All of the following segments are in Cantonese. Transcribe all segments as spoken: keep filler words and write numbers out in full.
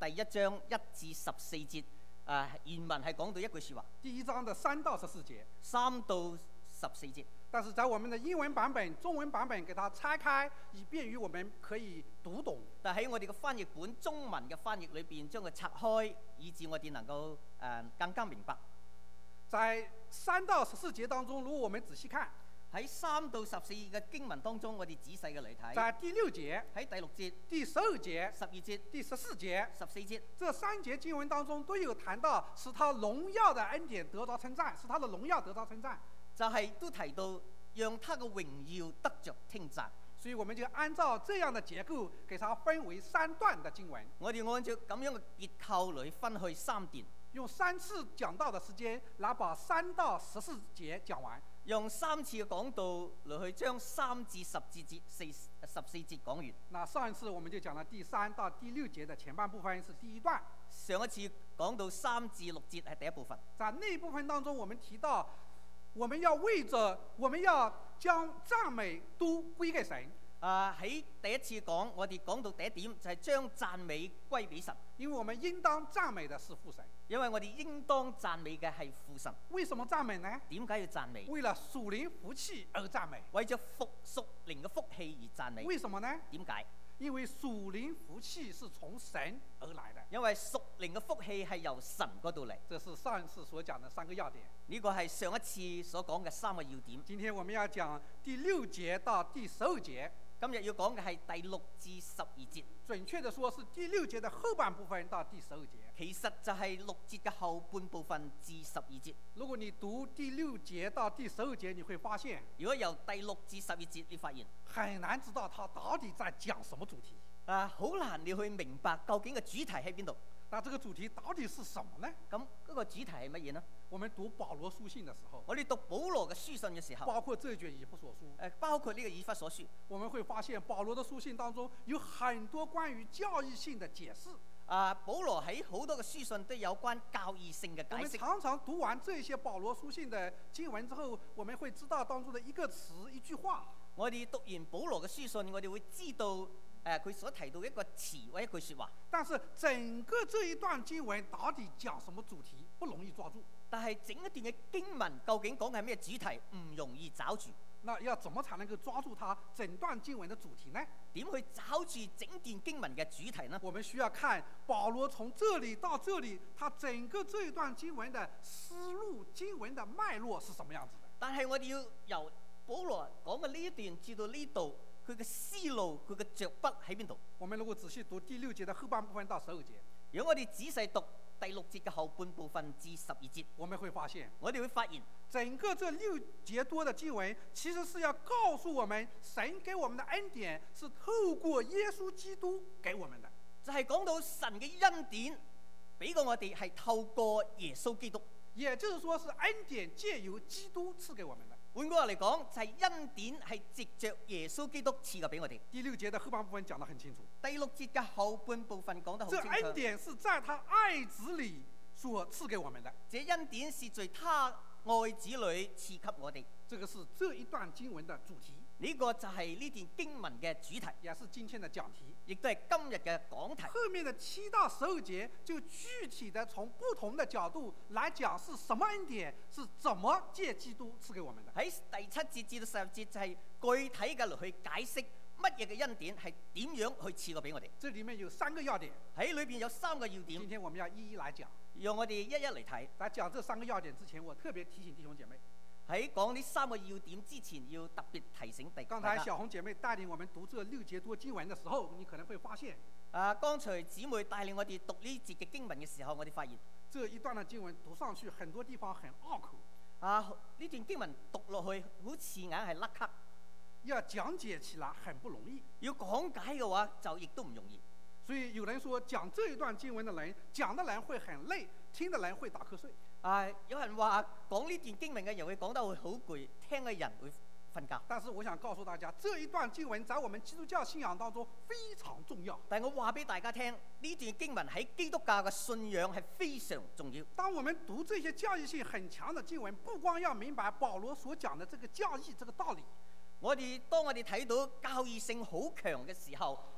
第一章一至十四節，啊原文係講到一句説話。 第一章的三到十四節。 三到十四節。 但是在我們的英文版本、中文版本給它拆開，以便於我們可以讀懂。 但喺我哋嘅翻譯本中文嘅翻譯裏邊，將佢拆開，以致我哋能夠誒、呃、更加明白。 在三到十四節當中，如果我們仔細看， 喺三到十四嘅經文當中，我哋仔細嘅嚟睇。 在第六節、 喺第六節、 第十二節、 十二節、 第十四節、 十四節， 這三節經文當中都有談到，使他榮耀的恩典得着稱讚，使他的榮耀得着稱讚。 就係、是、都提到讓他嘅榮耀得着稱讚。 所以我們就按照這樣的結構，給它分為三段的經文。 我哋按照咁樣嘅結構嚟分去三段， 用三次講道的時間來把三到十四節講完。 用三次嘅講道嚟去將三至十節節四十四節講完。 那上一次我們就講了第三到第六節的前半部分是第一段。 上一次講到三至六節係第一部分。 在那一部分當中，我們提到，我們要為着，我們要將讚美都歸給神。 啊，喺第一次講，我哋講到第一點就係將讚美歸俾神， 因為我們應當讚美的是父神。 因為我哋應當讚美嘅係父神。 為什麼讚美呢？ 點解要讚美？ 為了屬靈福氣而讚美。 為咗福屬靈嘅福氣而讚美。 為什麼呢？ 點解？ 因為屬靈福氣是從神而來的。 因為屬靈嘅福氣係由神嗰度嚟。 這是上一次所講的三個要點。 呢個係上一次所講嘅三個要點。 今天我們要講第六節到第十二節。 今日要講嘅係第六至十二節。 準確的說是第六節的後半部分到第十二節。 其實就係六節嘅後半部分至十二節。 如果你讀第六節到第十二節，你會發現， 如果由第六至十二節，你發現很難知道他到底在講什麼主題。 啊，好難你去明白究竟嘅主題喺邊度。 那這個主題到底是什麼呢？ 咁嗰個主題係乜嘢呢？ 我們讀保羅書信的時候， 我哋讀保羅嘅書信嘅時候， 包括這一卷以弗所書， 誒，包括呢個以弗所書， 我們會發現保羅的書信當中有很多關於教義性的解釋。 啊，保羅喺好多嘅書信都有關教義性嘅解釋。 我們常常讀完這些保羅書信的經文之後，我們會知道當中的一個詞、一句話。 我哋讀完保羅嘅書信，我哋會知道。誒，佢所提到一個詞或一句説話， 但是整個這一段經文到底講什麼主題，不容易抓住。 但係整一段嘅經文究竟講嘅係咩主題，唔容易找住。 那要怎麼才能夠抓住它整段經文的主題呢？ 點去找住整段經文嘅主題呢？ 我們需要看保羅從這裡到這裡，他整個這一段經文的思路、經文的脈絡是什麼樣子的。 但係我哋要由保羅講嘅呢一段至到呢度。佢嘅思路，佢嘅着筆喺邊度？ 我們如果仔細讀第六節的後半部分到十二節， 如果我哋仔細讀第六節嘅後半部分至十二節， 我們會發現， 我哋會發現， 整個這六節多的經文，其實是要告訴我們，神給我們的恩典是透過耶穌基督給我們的。 就係講到神嘅恩典俾過我哋係透過耶穌基督， 也就是說是恩典借由基督賜給我們的。 換句話嚟講，就係、是、恩典係藉着耶穌基督賜嘅俾我哋。 第六節的後半部分講得很清楚。 第六節嘅後半部分講得好清楚。 這恩典是在他愛子裏所賜給我們的。 這恩典是在他愛子裏賜給我哋。 這個是這一段經文的主題。 呢、這個就係呢段經文嘅主題， 也是今天的講題， 亦都係今日嘅講題。 後面的七到十二節就具體的從不同的角度來講是什麼恩典，是怎麼借基督賜給我們的。 喺第七節至到十二節就係具體嘅嚟去解釋乜嘢嘅恩典係點樣去賜過俾我哋。 這裡面有三個要點， 喺裏邊有三個要點。 今天我們要一一來講， 讓我哋一一嚟睇。 在講這三個要點之前，我特別提醒弟兄姐妹。 喺講呢三個要點之前，要特別提醒大家。 剛才小紅姐妹帶領我們讀這六節多經文的時候，你可能會發現， 啊，剛才姊妹帶領我哋讀呢節嘅經文嘅時候，我哋發現這一段的經文讀上去，很多地方很拗口。 啊，呢段經文讀落去好似硬係甩咳， 要講解起來很不容易。 要講解嘅話，就亦都唔容易。 所以有人說講這一段經文的人，講的人會很累，聽的人會打瞌睡。 啊，有人話講呢段經文嘅人會講得會好攰，聽嘅人會瞓覺。 但是我想告訴大家，這一段經文在我們基督教信仰當中非常重要。 但我話俾大家聽，呢段經文喺基督教嘅信仰係非常重要。 當我們讀這些教義性很強的經文，不光要明白保羅所講的這個教義這個道理， 我哋當我哋睇到教義性好強嘅時候，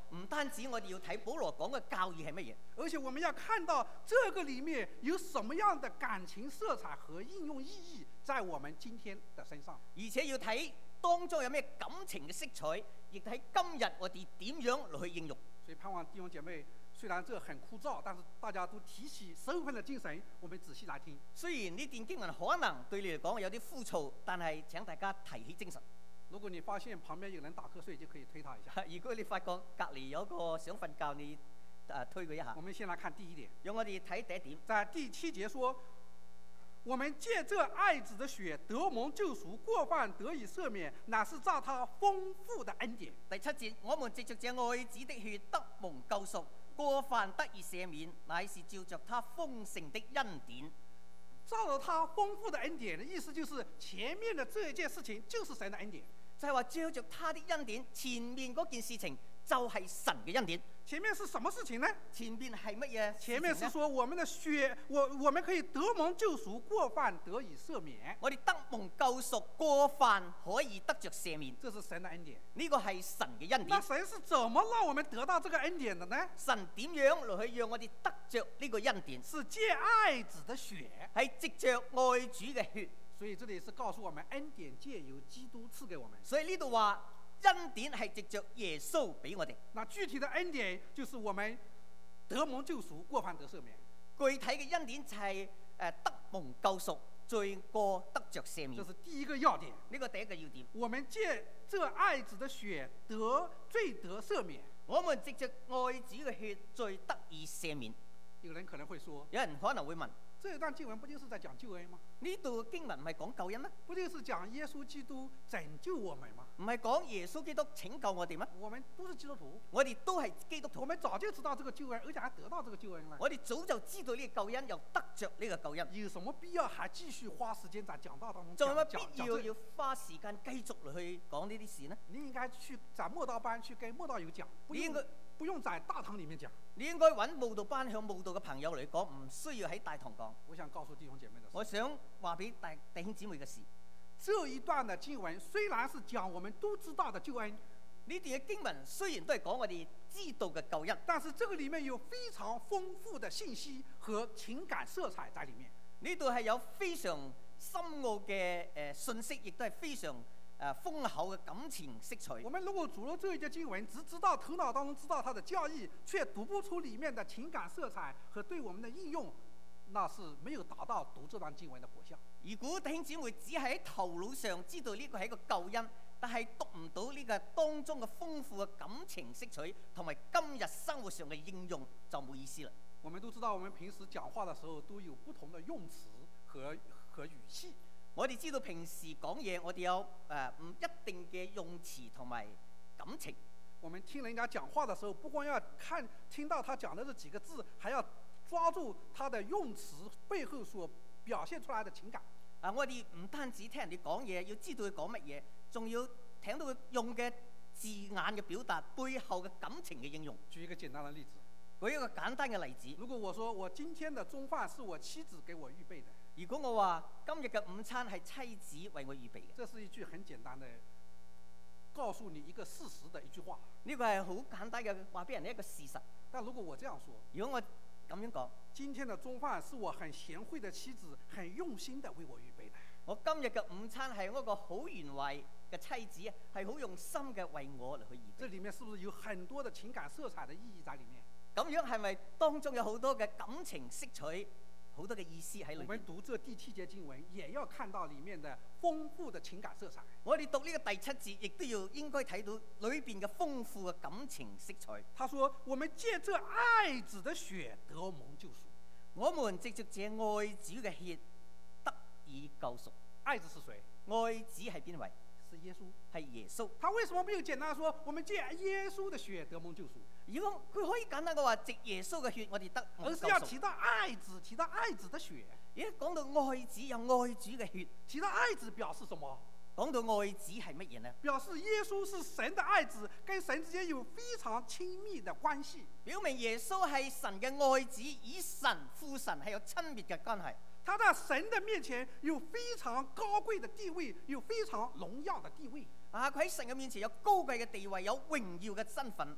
唔單止我哋要睇保羅講嘅教義係乜嘢， 而且我們要看到這個裡面有什麼樣的感情色彩和應用意義在我們今天的身上， 而且要睇當中有咩感情嘅色彩，亦睇今日我哋點樣嚟去應用。 所以盼望弟兄姐妹，雖然這很枯燥，但是大家都提起身份的精神，我們仔細來聽。 雖然呢段經文可能對你嚟講有啲枯燥，但係請大家提起精神。 如果你發現旁邊有人打瞌睡，就可以推他一下。 如果你發覺隔離有個想瞓覺，你誒、呃、推佢一下。 我們先來看第一點， 讓我哋睇第一點， 在第七節說，我們借這愛子的血得蒙救贖，過犯得以赦免，乃是照他豐富的恩典。 第七節，我們藉着這愛子的血得蒙救贖，過犯得以赦免，乃是照着他豐盛的恩典。 照着他豐富的恩典的意思就是前面的這一件事情就是神的恩典， 就係話照着他的恩典，前面嗰件事情就係神嘅恩典。 前面是什麼事情呢？ 前面係乜嘢？ 前面是說我們的血，我我們可以得蒙救贖，過犯得以赦免。 我哋得蒙救贖，過犯可以得着赦免， 這是神的恩典。 呢個係神嘅恩典。 那神是怎麼讓我們得到這個恩典的呢？ 神點樣嚟去讓我哋得着呢個恩典？ 是借愛子的血， 係藉着愛主嘅血。 所以這裡是告訴我們，恩典借由基督賜給我們。 所以呢度話恩典係藉着耶穌俾我哋。 那具體的恩典就是我們得蒙救贖，過犯得赦免。 具體嘅恩典就係誒得蒙救贖，罪過得着赦免。 這是第一個要點。 呢個第一個要點。 我們借這愛子的血得罪得赦免。 我們藉着愛子嘅血，罪得以赦免。 有人可能會說， 有人可能會問， 這一段經文不就是在講救恩嗎？ 呢度經文唔係講救恩咩？ 不就是講耶穌基督拯救我們嗎？ 唔係講耶穌基督拯救我哋咩？ 我們都是基督徒， 我哋都係基督徒， 我們早就知道這個救恩，而且還得到這個救恩了。 我哋早就知道呢個救恩，又得着呢個救恩。 有什麼必要還繼續花時間在講道當中講？ 仲有乜必講要要花時間繼續嚟去講呢啲事呢？ 你應該去在慕道班去跟慕道友講，不你應該不用在大堂裡面講。 你應該揾慕道班向慕道嘅朋友嚟講，唔需要喺大堂講。 我想告訴弟兄姐妹的是， 我想話俾大弟兄姊妹嘅事， 這一段的經文雖然是講我們都知道的救恩， 呢段嘅經文雖然都係講我哋知道嘅救恩， 但是這個裡面有非常豐富的信息和情感色彩在裡面。 呢度係有非常深奧嘅誒信息，亦都係非常誒豐厚嘅感情色彩。 我們如果讀了這一節經文，只知道頭腦當中知道它的教義，卻讀不出裡面的情感色彩和對我們的應用，那是沒有達到讀這段經文的果效。 如果弟兄姊妹只係喺頭腦上知道呢個係一個救恩，但係讀唔到呢個當中嘅豐富嘅感情色彩同埋今日生活上嘅應用，就冇意思啦。 我們都知道，我們平時講話的時候都有不同的用詞和和語氣。 我哋知道平時講嘢，我哋有誒唔、呃、一定嘅用詞同埋感情。 我們聽人家講話的時候，不光要看聽到他講的這幾個字，還要抓住他的用詞背後所表現出來的情感。 啊！我哋唔單止聽人哋講嘢，要知道佢講乜嘢，仲要聽到佢用嘅字眼嘅表達背後嘅感情嘅應用。 舉一個簡單的例子， 舉一個簡單嘅例子。 如果我說我今天的中飯是我妻子給我預備的， 如果我話今日嘅午餐係妻子為我預備嘅， 這是一句很簡單的告訴你一個事實的一句話。 呢個係好簡單嘅話俾人一個事實。 但如果我這樣說， 如果我咁樣講， 今天的中飯是我很賢惠的妻子很用心的為我預備的。 我今日嘅午餐係我個好賢惠嘅妻子，係好用心嘅為我嚟去預備。 這裡面是不是有很多的情感色彩的意義在裡面？ 咁樣係咪當中有好多嘅感情色彩，好多嘅意思喺裏面？ 我們讀這第七節經文，也要看到裡面的豐富的情感色彩。 我哋讀呢個第七節，亦都要應該睇到裏邊嘅豐富嘅感情色彩。 他說：我們借這愛子的血得蒙救贖。 我們藉着這愛子嘅血得以救贖。 愛子是誰？ 愛子係邊位？ 是耶穌。 係耶穌。 他為什麼沒有簡單說我們借耶穌的血得蒙救贖？ 如果佢可以簡單嘅話，藉耶穌嘅血我哋得蒙救贖。 而是要提到愛子，提到愛子的血。 而家講到愛子有愛主嘅血， 提到愛子表示什麼？ 講到愛子係乜嘢呢？ 表示耶穌是神的愛子，跟神之間有非常親密的關係。 表明耶穌係神嘅愛子，與神父神係有親密嘅關係。 他在神的面前有非常高貴的地位，有非常榮耀的地位。 啊，佢喺神嘅面前有高貴嘅地位，有榮耀嘅身份。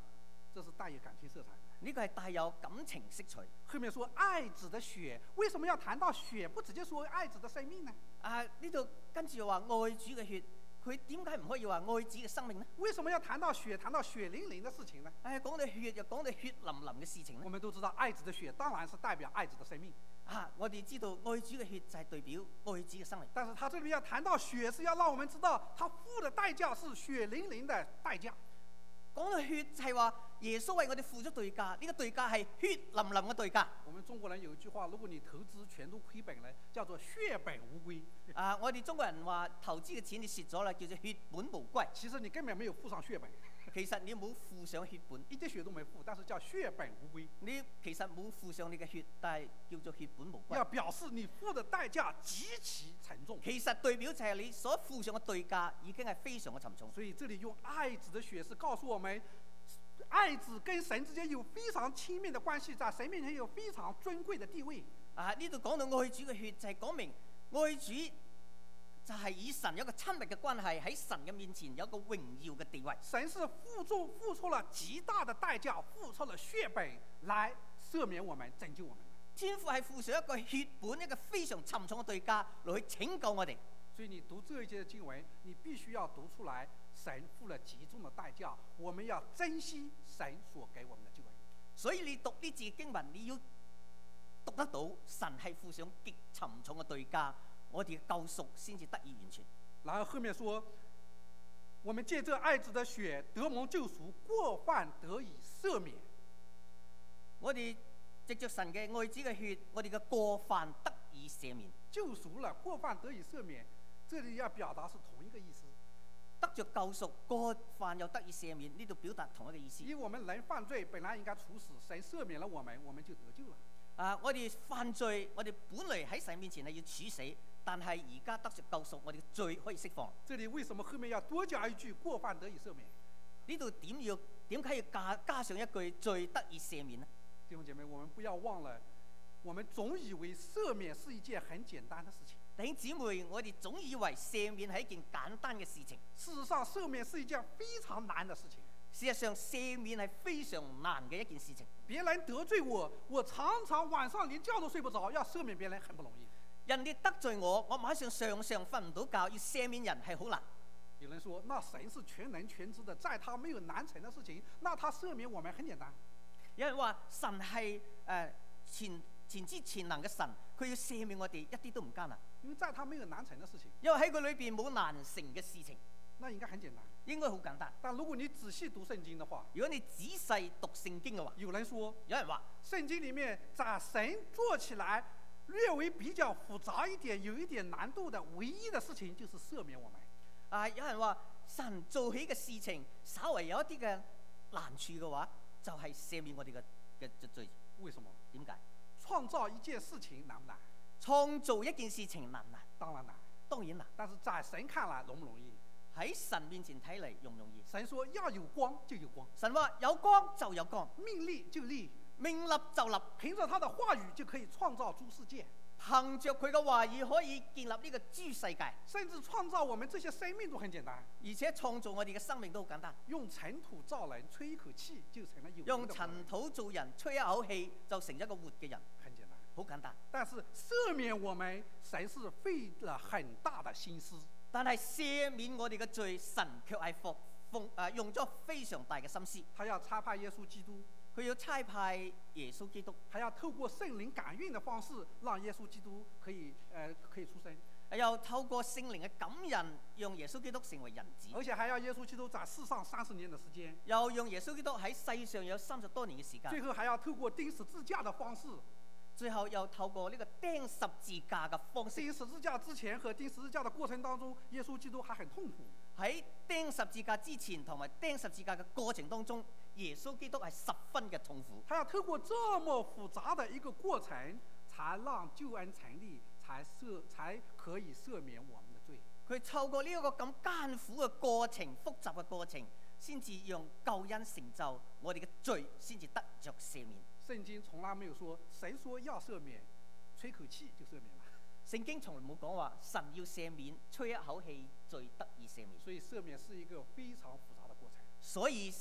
这是带有感情色彩的。 呢個係帶有感情色彩。 後面說愛子的血，為什麼要談到血？不直接說愛子的生命呢？ 啊，呢度跟住又話愛主嘅血，佢點解唔可以話愛子嘅生命呢？ 為什麼要談到血，談到血淋淋的事情呢？ 誒，講到血又講到血淋淋嘅事情呢？ 我們都知道，愛子的血當然是代表愛子的生命。 啊，我哋知道愛主嘅血就係代表愛子嘅生命。 但是他這裡要談到血，是要讓我們知道，他付的代價是血淋淋的代價。 講到血就係話耶穌為我哋付咗對價，呢、這個對價係血淋淋嘅對價。 我們中國人有一句話，如果你投資全都虧本呢，叫做血本無歸。 啊，我哋中國人話投資嘅錢你蝕咗啦，叫做血本無歸。 其實你根本沒有付上血本。 其實你冇付上血本， 一滴血都沒付，但是叫血本無歸。 你其實冇付上你嘅血，但係叫做血本無歸。 要表示你付的代價極其沉重。 其實代表就係你所付上嘅對價已經係非常嘅沉重。 所以這裡用愛子的血是告訴我們，愛子跟神之間有非常親密的關係，在神面前有非常尊貴的地位。 啊，呢度講到愛主嘅血就係講明愛主就係與神有一個親密嘅關係，喺神嘅面前有一個榮耀嘅地位。 神是付出付出了極大的代價，付出了血本來赦免我們、拯救我們。 天父係付上一個血本，一個非常沉重嘅對價來去拯救我哋。 所以你讀這一節經文，你必須要讀出來，神付了極重的代價，我們要珍惜神所給我們的救恩。 所以你讀呢節經文，你要讀得到神係付上極沉重嘅對價，我哋嘅救贖先至得以完全。 然後後面說，我們借這愛子的血得蒙救贖，過犯得以赦免。 我哋藉着神嘅愛子嘅血，我哋嘅過犯得以赦免。 救贖了，過犯得以赦免，這裡要表達是同一個意思。 得着救贖，過犯又得以赦免，呢度表達同一個意思。 因為我們人犯罪本來應該處死，神赦免了我們，我們就得救了。 啊！我哋犯罪，我哋本嚟喺神面前係要處死，但係而家得着救贖，我哋嘅罪可以釋放。 這裡為什麼後面要多加一句過犯得以赦免？ 呢度點要點解要加加上一句罪得以赦免呢？ 弟兄姐妹，我們不要忘了，我們總以為赦免是一件很簡單的事情。 弟兄姊妹，我哋總以為赦免係一件簡單嘅事情。 事實上，赦免是一件非常難的事情。 事實上，赦免係非常難嘅一件事情。 別人得罪我，我常常晚上連覺都睡不着，要赦免別人很不容易。 人哋得罪我，我晚上常常瞓唔到覺，要赦免人係好難。 有人說，那神是全能全知的，在他沒有難成的事情，那他赦免我們很簡單。 有人話神係誒全全知全能嘅神，佢要赦免我哋一啲都唔艱難。 因為在他沒有難成的事情， 因為喺佢裏邊冇難成嘅事情， 那應該很簡單， 應該好簡單。 但如果你仔細讀聖經的話， 如果你仔細讀聖經嘅話， 有人說， 有人話聖經裡面把神做起來略微比較複雜一點，有一點難度的唯一的事情就是赦免我們。 啊，有人話神做起嘅事情稍為有一啲嘅難處嘅話，就係、是、赦免我哋嘅嘅罪。 為什麼？ 點解？ 創造一件事情難唔難？ 創造一件事情難唔難？ 當然難， 當然難。 但是在神看來容唔容易？ 喺神面前睇嚟容唔容易？ 神說要有光就有光， 神話有光就有光， 命立就立， 命立就立， 憑着他的話語就可以創造諸世界。 憑着佢嘅話語可以建立呢個諸世界， 甚至創造我們這些生命都很簡單。 而且創造我哋嘅生命都好簡單。 用塵土造人，吹一口氣就成了有。 用塵土造人，吹一口氣就成咗一個活嘅人， 很簡單， 好簡單。 但是赦免我們，神是費了很大的心思。 但係赦免我哋嘅罪，神卻係奉奉誒用咗非常大嘅心思。 他要差派耶穌基督。 佢要差派耶穌基督， 還要透過聖靈感孕的方式，讓耶穌基督可以，呃，可以出生。 又透過聖靈嘅感孕，讓耶穌基督成為人子。 而且還要耶穌基督在世上三十年的時間。 又讓耶穌基督喺世上有三十多年嘅時間。 最後還要透過釘十字架的方式。 最後又透過呢個釘十字架嘅方式。 釘十字架之前和釘十字架的過程當中，耶穌基督還很痛苦。 喺釘十字架之前同埋釘十字架嘅過程當中，耶穌基督係十分嘅痛苦。 他要透過這麼複雜的一個過程，才讓救恩成立，才赦才可以赦免我們的罪。 佢透過呢一個咁艱苦嘅過程、複雜嘅過程，先至讓救恩成就，我哋嘅罪先至得着赦免。 聖經從來沒有說誰說要赦免，吹口氣就赦免了。 聖經從來冇講話神要赦免，吹一口氣罪得以赦免。 所以赦免是一個非常複雜的過程。 所以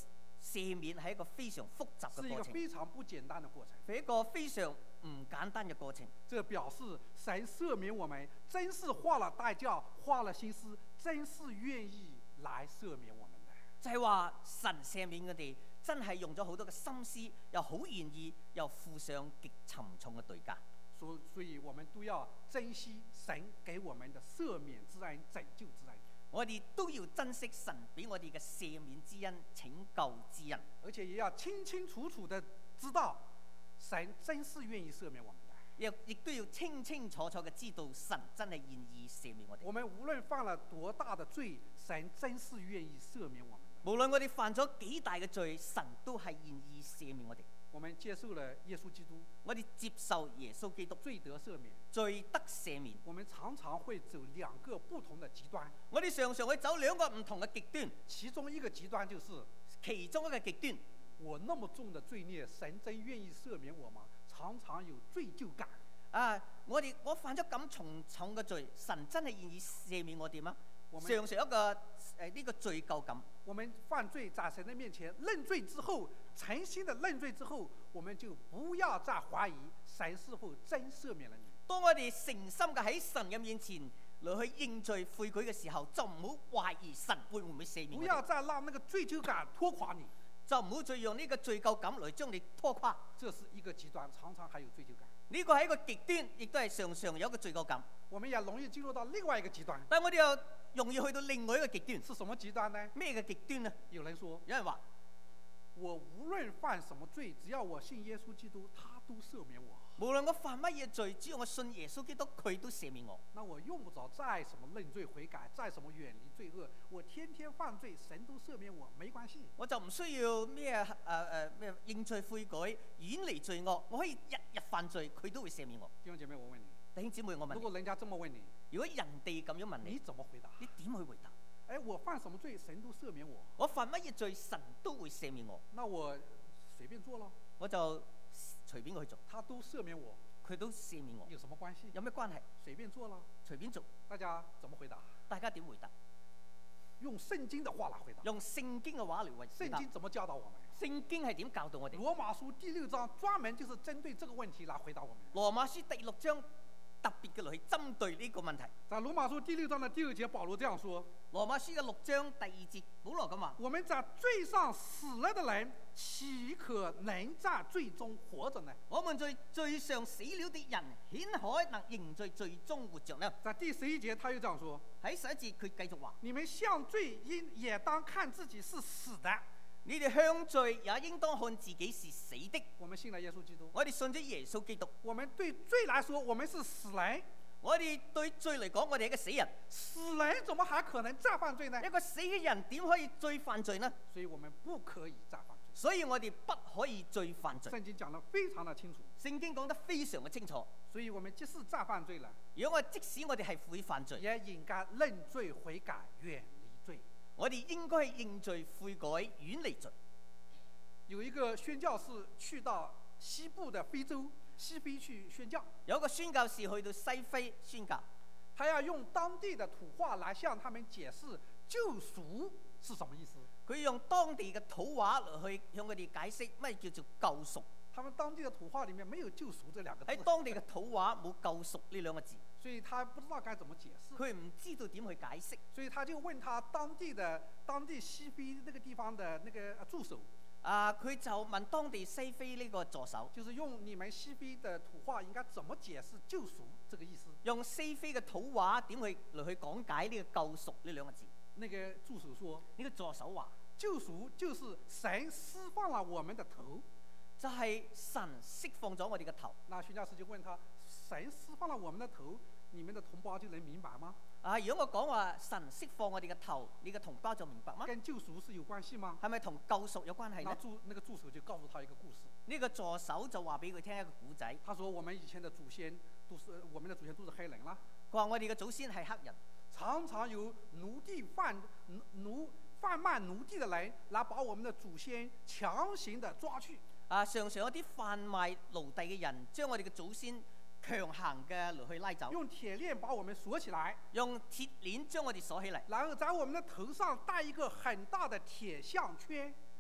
赦免係一個非常複雜是一個嘅過程， 非常不簡單的過程。 係一個非常唔簡單嘅過程。 這表示神赦免我們，真是花了代價，花了心思，真是願意來赦免我們的。 就係話神赦免我哋，真係用咗好多嘅心思，又好願意，又付上極沉重嘅代價。 所所以，我們都要珍惜神給我們的赦免之恩、拯救之恩。 我哋都要珍惜神俾我哋嘅赦免之恩、拯救之恩， 而且也要清清楚楚的知道，神真是願意赦免我們的。 亦亦都要清清楚楚嘅知道神真係願意赦免我哋。 我們無論犯了多大的罪，神真是願意赦免我們的。 無論我哋犯咗幾大嘅罪，神都係願意赦免我哋。 我們接受了耶穌基督， 我哋接受耶穌基督， 罪得赦免。 罪得赦免。 我們常常會走兩個不同的極端， 我哋常常會走兩個唔同嘅極端， 其中一個極端就是其中一個極端， 我那麼重的罪孽，神真願意赦免我嗎？常常有罪疚感。 啊！我哋我犯咗咁重重嘅罪，神真係願意赦免我哋嗎？ 我們常常一個誒呢、呃這個罪疚感。 我們犯罪在神的面前認罪之後，誠心的認罪之後，我們就不要再懷疑神是否真赦免了你。 當我哋誠心嘅喺神嘅面前嚟去認罪悔改嘅時候，就唔好懷疑神會唔會赦免我哋。 不要再讓那個罪疚感拖垮你， 就唔好再用呢個罪疚感嚟將你拖垮。 這是一個極端，常常還有罪疚感。 呢個係一個極端，亦都係常常有一個罪疚感。 我們也容易進入到另外一個極端， 但係我哋又容易去到另外一個極端。 是什麼極端呢？ 咩嘅極端呢？ 有人說， 有人話： 我無論犯什麼罪，只要我信耶穌基督，他都赦免我。 無論我犯乜嘢罪，只要我信耶穌基督，佢都赦免我。 那我用不着再什麼認罪悔改，再什麼遠離罪惡，我天天犯罪，神都赦免我，沒關係。 我就唔需要咩誒誒咩認罪悔改，遠離罪惡，我可以日日犯罪，佢都會赦免我。 弟兄姐妹，我問你， 弟兄姊妹，我問你， 如果人家這麼問你， 如果人哋咁樣問你你， 怎麼回答？ 你點去回答？ 哎，我犯什麼罪，神都赦免我， 我犯乜嘢罪，神都會赦免我， 那我隨便做咯， 我就隨便去做， 他都赦免我， 佢都赦免我， 有什麼關係？ 有咩關係？ 隨便做咯， 隨便做， 大家怎麼回答？ 大家點回答？ 用聖經的話來回答。 用聖經嘅話嚟回答。 聖經怎麼教導我們？ 聖經係點教導我哋？ 羅馬書第六章專門就是針對這個問題來回答我們。 羅馬書第六章特別嘅嚟去針對呢個問題。 在羅馬書第六章的第二節，保羅這樣說： 羅馬書嘅六章第二節，保羅咁話： 我們在罪上死了的人，豈可能在罪中活着呢？ 我們在罪上死了的人，顯可能仍在罪中活着呢？ 在第十一節，他又這樣說： 喺十一節佢繼續話： 你們向罪應也當看自己是死的。 你哋向罪也應當看自己是死的。 我們信了耶穌基督， 我哋信咗耶穌基督， 我們對罪來說，我們是死人。 我哋對罪嚟講，我哋係一個死人。 死人怎麼還可能再犯罪呢？ 一個死嘅人點可以再犯罪呢？ 所以我們不可以再犯罪。 所以我哋不可以再犯罪。 聖經講得非常的清楚。 聖經講得非常嘅清楚。 所以我們即使再犯罪了， 如果我即使我哋係會犯罪， 也應該認罪悔改，遠離罪。 我哋應該認罪悔改，遠離罪。 有一個宣教士去到西部的非洲西非去宣教， 有一個宣教士去到西非宣教， 他要用當地的土話來向他們解釋救贖是什麼意思。 佢用當地嘅土話嚟去向佢哋解釋乜叫做救贖。 他們當地的土話裡面沒有救贖這兩個字。 喺當地嘅土話冇救贖呢兩個字， 所以他不知道該怎麼解釋。 佢唔知道點去解釋， 所以他就問他當地的當地西非那個地方的那個助手。 啊！佢就問當地西非呢個助手， 就是用你們西非的土話應該怎麼解釋救贖這個意思？ 用西非嘅土話點去嚟去講解呢個救贖呢兩個字？ 那個助手說： 呢個助手話， 救贖就是神釋放了我們的頭， 就係神釋放咗我哋嘅頭。 那宣教士就問他：神釋放了我們的頭，你們的同胞就能明白嗎？ 啊！如果我講話神釋放我哋嘅頭，你嘅同胞就明白嗎？ 跟救贖是有關係嗎？ 係咪同救贖有關係呢？ 那助那個助手就告訴他一個故事。 呢個助手就話俾佢聽一個古仔。 他說：我們以前的祖先都是我們的祖先都是黑人啦。 佢話我哋嘅祖先係黑人， 常常有奴隸販奴奴販賣奴隸的人來把我們的祖先強行的抓去。 啊，常常有啲販賣奴隸嘅人將我哋嘅祖先強行嘅嚟去拉走， 用鐵鏈把我們鎖起來， 用鐵鏈將我哋鎖起嚟， 然後在我們的頭上戴一個很大的鐵項圈。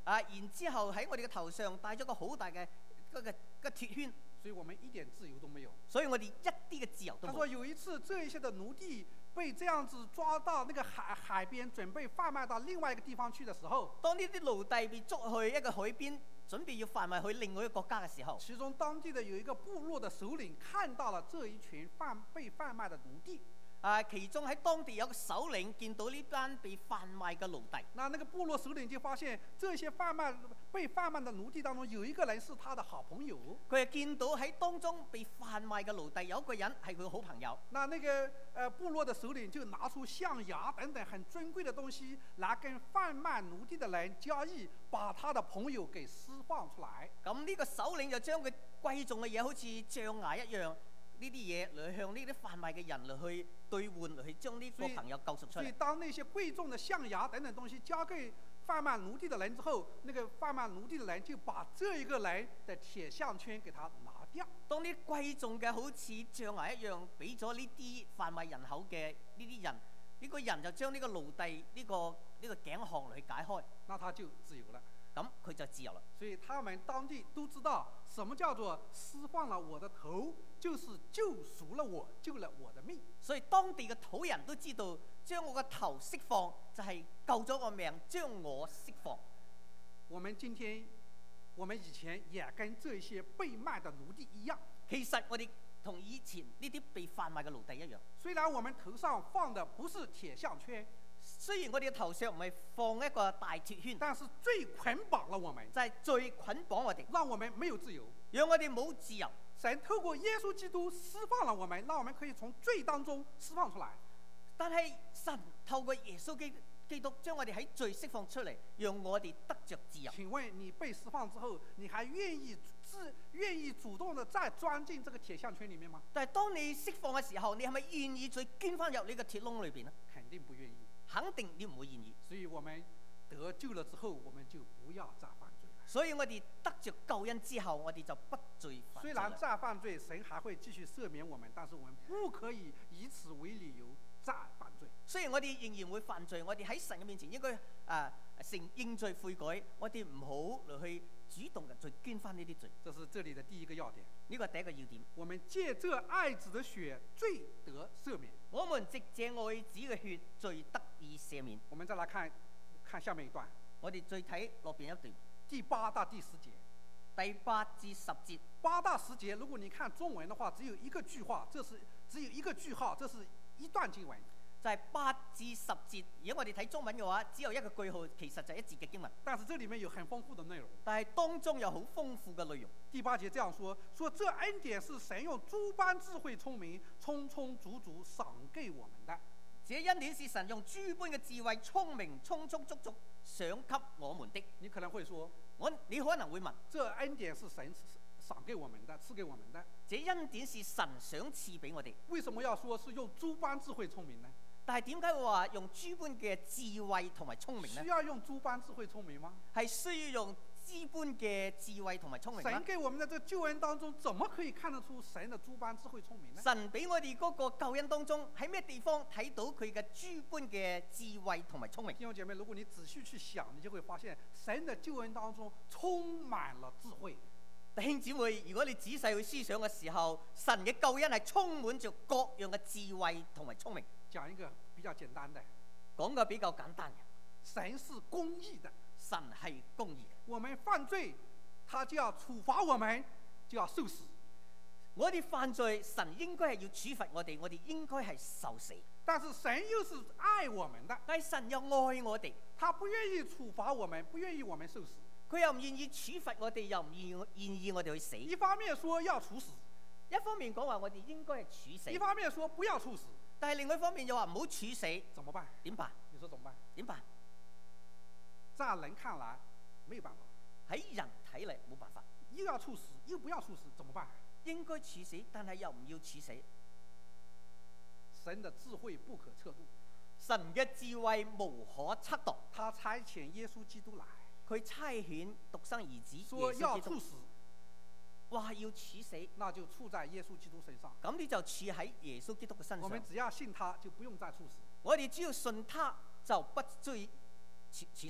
啊，然之後喺我哋嘅頭上戴咗個好大嘅嗰個個鐵圈， 所以我們一點自由都沒有。 所以我哋一啲嘅自由都冇。 他說有一次，這一些的奴隸被這樣子抓到那個海海邊，準備販賣到另外一個地方去的時候， 當呢啲奴隸被捉去一個海邊，準備要販賣去另外一個國家嘅時候， 其中當地的有一個部落的首領看到了這一群販被販賣的奴隸。 啊，其中喺當地有個首領見到呢班被販賣嘅奴隸， 那那個部落首領就發現，這些販賣被販賣的奴隸當中，有一個人是他的好朋友。 佢係見到喺當中被販賣嘅奴隸有一個人係佢嘅好朋友。 那那個呃部落的首領就拿出象牙等等很尊貴的東西，來跟販賣奴隸的人交易，把他的朋友給釋放出來。 咁呢個首領就將佢貴重嘅嘢，好似象牙一樣，呢啲嘢嚟向呢啲販賣嘅人嚟去兌換，嚟去將呢個朋友救贖出嚟。 所以當那些貴重的象牙等等東西交給販賣奴隸的人之後，那個販賣奴隸的人就把這一個人的鐵項圈給他拿掉。 當呢貴重嘅好似象牙一樣，俾咗呢啲販賣人口嘅呢啲人，呢、這個人就將呢個奴隸呢、這個呢、這個頸項嚟去解開， 那他就自由了。 咁佢就自由啦。 所以他們當地都知道什麼叫做釋放了我的頭，就是救贖了我，救了我的命。 所以當地嘅土人都知道，將我個頭釋放就係救咗我命，將我釋放。 我們今天，我們以前也跟這些被賣的奴隸一樣。 其實我哋同以前呢啲被販賣嘅奴隸一樣。 雖然我們頭上放的不是鐵項圈， 雖然我哋嘅頭上唔係放一個大鐵圈， 但是最捆綁了我們， 就係最捆綁我哋， 讓我們沒有自由， 讓我哋冇自由。 神透過耶穌基督釋放了我們，讓我們可以從罪當中釋放出來。 但係神透過耶穌基基督將我哋喺罪釋放出嚟，讓我哋得着自由。 請問你被釋放之後，你還願意自願意主動的再鑽進這個鐵項圈裡面嗎？ 但係當你釋放嘅時候，你係咪願意再捐翻入呢個鐵窿裏邊呢？ 肯定不願意。 肯定你唔會願意。 所以我們得救了之後，我們就不要再犯罪了。 所以我哋得着救恩之後，我哋就不再犯罪。 雖然再犯罪，神還會繼續赦免我們，但是我們不可以以此為理由再犯罪。 雖然我哋仍然會犯罪，我哋喺神嘅面前應該啊承認罪悔改，我哋唔好嚟去主動嘅再捐翻呢啲罪。 這是這裡的第一個要點。 呢個係第一個要點。 我們借這愛子的血，罪得赦免。 我們藉這愛子嘅血，罪得以赦免。 我們再來看，看下面一段。 我哋再睇落邊一段， 第八到第十節。 第八至十節。 八到十節，如果你看中文的話，只有一個句話，這是只有一個句號，這是一段經文。 就係八至十節，如果我哋睇中文嘅話，只有一個句號，其實就係一節嘅經文。 但是這裡面有很豐富的內容。 但係當中有好豐富嘅內容。 第八節這樣說：說這恩典是神用諸般智慧聰明，充充足足賞給我們的。 這恩典是神用諸般嘅智慧聰明，充充足足賞給我們的。 你可能會說： 我你可能會問， 這恩典是神賞給我們的，賜給我們的。 這恩典是神賞賜俾我哋。 為什麼要說是用諸般智慧聰明呢？ 但係點解會話用諸般嘅智慧同埋聰明呢？ 需要用諸般智慧聰明嗎？ 係需要用諸般嘅智慧同埋聰明嗎？ 神給我們的這救恩當中，怎麼可以看得出神的諸般智慧聰明呢？ 神俾我哋嗰個救恩當中，喺咩地方睇到佢嘅諸般嘅智慧同埋聰明？ 弟兄姐妹，如果你仔細去想，你就會發現神的救恩當中充滿了智慧。 弟兄姊妹，如果你仔細去思想嘅時候，神嘅救恩係充滿着各樣嘅智慧同埋聰明。 講一個比較簡單的， 講個比較簡單嘅， 神是公義的， 神係公義嘅。 我們犯罪，他就要處罰我們，就要受死。 我哋犯罪，神應該係要處罰我哋，我哋應該係受死。 但是神又是愛我們的， 但係神又愛我哋， 他不願意處罰我們，不願意我們受死。 佢又唔願意處罰我哋，又唔願願意我哋去死。 一方面說要處死， 一方面講話我哋應該係處死， 一方面說不要處死。 但係另外一方面又話唔好處死， 怎麼辦？ 點辦？ 你說怎麼辦？ 點辦？ 在人看來沒有辦法， 喺人睇嚟冇辦法， 又要處死又不要處死，怎麼辦？ 應該處死，但係又唔要處死。 神的智慧不可測度， 神嘅智慧無可測度。 他差遣耶穌基督來， 佢差遣獨生兒子說要處死， 話要處死， 那就處在耶穌基督身上。 咁你就處喺耶穌基督嘅身上。 我們只要信他，就不用再處死。 我哋只要信他，就不追處處死。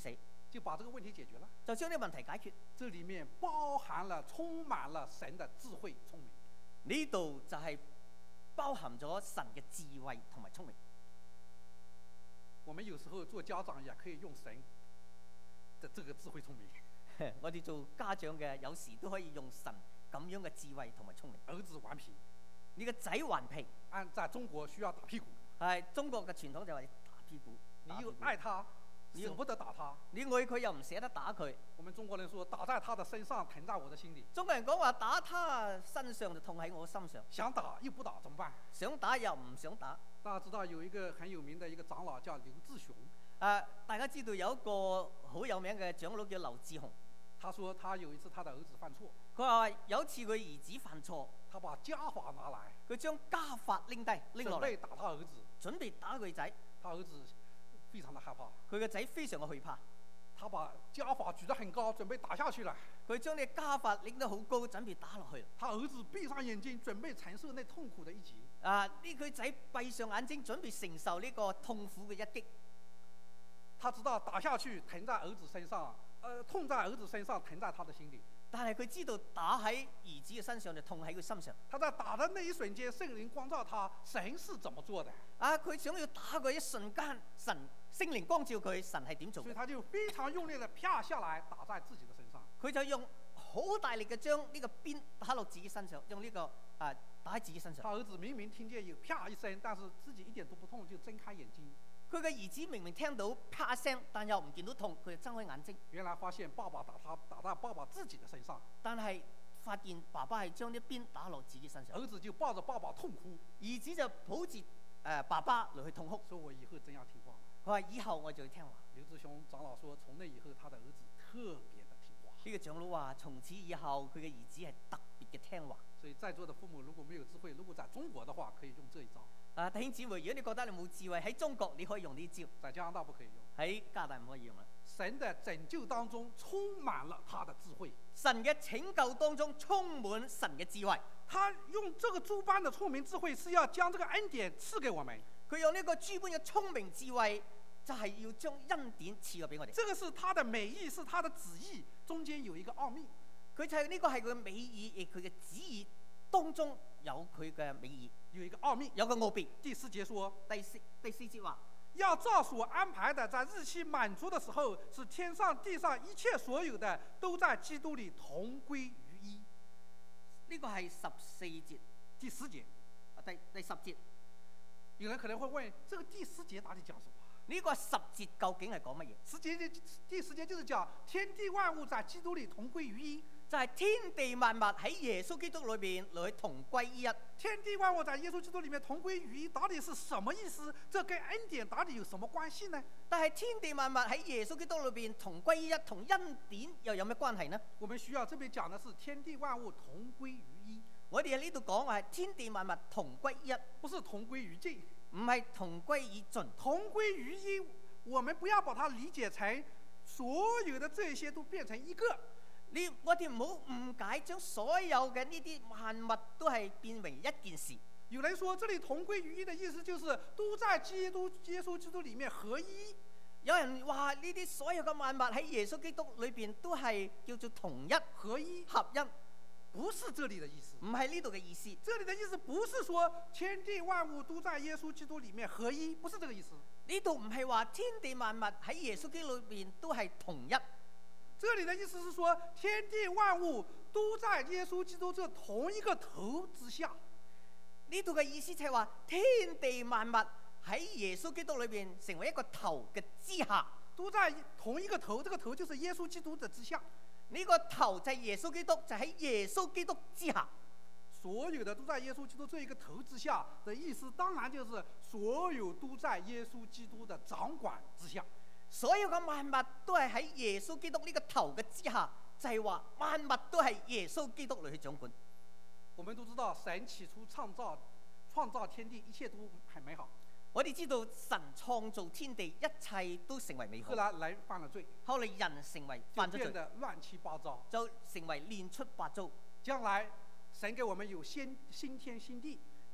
就把这个问題解決了。 就將呢個問題解決。 這裡面包含了充滿了神的智慧聰明。 呢度就係包含咗神嘅智慧同埋聰明。 我們有時候做家長也可以用神的這個智慧聰明。 我哋做家長嘅有時都可以用神咁樣嘅智慧同埋聰明。 兒子頑皮， 你個仔頑皮， 按在中國需要打屁股。 係中國嘅傳統就係打屁股。 你又愛他，捨不得打他。 你愛佢又唔捨得打佢。 我們中國人說打在他的身上，疼在我的心裡。 中國人講話打他身上就痛喺我心上。 想打又不打怎麼辦？ 想打又唔想打。 大家知道有一個很有名的一個長老叫劉志雄。 啊，大家知道有一個好有名嘅長老叫劉志雄。 他說他有一次他的兒子犯錯。 佢話有一次佢兒子犯錯， 他把家法拿來， 佢將家法拎低拎落嚟， 準備打他兒子， 準備打佢仔。 他兒子非常的害怕， 佢個仔非常嘅害怕。 他把家法舉得很高，準備打下去了。 佢將呢家法拎得好高，準備打落去。 他兒子閉上眼睛，準備承受那痛苦的一擊。 啊！呢佢仔閉上眼睛，準備承受呢個痛苦嘅一擊。 他知道打下去疼在兒子身上，呃，痛在兒子身上，疼在他的心裡。 但係佢知道打喺兒子嘅身上就痛喺佢心上。 他在打的那一瞬間，聖靈光照他，神是怎麼做的？ 啊！佢想要打佢一瞬間，神聖靈光照佢，神係點做嘅？ 所以他就非常用力地啪下來，打在自己的身上。 佢就用好大力嘅將呢個鞭打落自己身上，用呢、這個啊打喺自己身上。 他兒子明明聽見有啪一聲，但是自己一點都不痛，就睜開眼睛。 佢嘅兒子明明聽到啪一聲，但又唔見到痛，佢就睜開眼睛。 原來發現爸爸打他，打在爸爸自己的身上。 但係發現爸爸係將啲鞭打落自己身上。 兒子就抱着爸爸痛哭， 兒子就抱住誒、呃、爸爸嚟去痛哭。 說我以後真要聽話。 佢話以後我就要聽話。 劉志雄長老說，從那以後他的兒子特別的聽話。 呢個長老話，從此以後佢嘅兒子係特別嘅聽話。 所以在座的父母如果沒有智慧，如果在中國的話，可以用這一招。 啊，弟兄姊妹，如果你覺得你冇智慧，喺中國你可以用呢招， 在加拿大不可以用， 喺加拿大唔可以用啦。 神的拯救當中充滿了他的智慧， 神嘅拯救當中充滿神嘅智慧。 他用這個諸般的聰明智慧，是要將這個恩典賜給我們。 佢用呢個諸般嘅聰明智慧，就係、是、要將恩典賜過俾我哋。 這個是他的美意，是他的旨意，中間有一個奧秘。 佢就係呢個係佢嘅美意，亦佢嘅旨意當中有佢嘅美意， 有一個奧秘， 有個奧秘。 第四節說， 第四第四節話， 要照所安排的，在日期滿足的時候，使天上地上一切所有的，都在基督裏同歸於一。 呢個係十四節， 第十節， 啊第第十節。 有人可能會問，這個第十節到底講什麼？ 呢個十節究竟係講乜嘢？ 十節第十節就是講天地萬物在基督裏同歸於一。 就係天地萬物喺耶穌基督裏邊嚟去同歸於一。 天地萬物在耶穌基督裏面同歸於一，到底是什麼意思？這跟恩典到底有什麼關係呢？ 但係天地萬物喺耶穌基督裏邊同歸於一，同恩典又有咩關係呢？ 我們需要這邊講的是天地萬物同歸於一。 我哋喺呢度講係天地萬物同歸於一， 不是同歸於盡， 唔係同歸於盡。 同歸於一，我們不要把它理解成所有的這些都變成一個。 你我哋唔好誤解，將所有嘅呢啲萬物都係變為一件事。 有人說，這裡同歸於一的意思就是都在基督耶穌基督裡面合一。 有人話呢啲所有嘅萬物喺耶穌基督裏邊都係叫做同一合一合一， 不是這裡的意思。 唔係呢度嘅意思。 這裡的意思不是說天地萬物都在耶穌基督裡面合一，不是這個意思。 呢度唔係話天地萬物喺耶穌基督裏邊都係同一。 這裡的意思是說，天地萬物都在耶穌基督這同一個頭之下。 呢度嘅意思就係話，天地萬物喺耶穌基督裏邊成為一個頭嘅之下， 都在同一個頭，這個頭就是耶穌基督的之下。 呢個頭就係耶穌基督，就喺耶穌基督之下。 所有的都在耶穌基督這一個頭之下的意思，當然就是所有都在耶穌基督的掌管之下。 所有嘅萬物都係喺耶穌基督呢個頭嘅之下，就係話萬物都係耶穌基督嚟去掌管。 我們都知道神起初創造創造天地，一切都很美好。 我哋知道神創造天地，一切都成為美好。 後來人犯了罪， 後嚟人成為犯咗罪， 就變得亂七八糟， 就成為亂七八糟。 將來神給我們有先新天新地。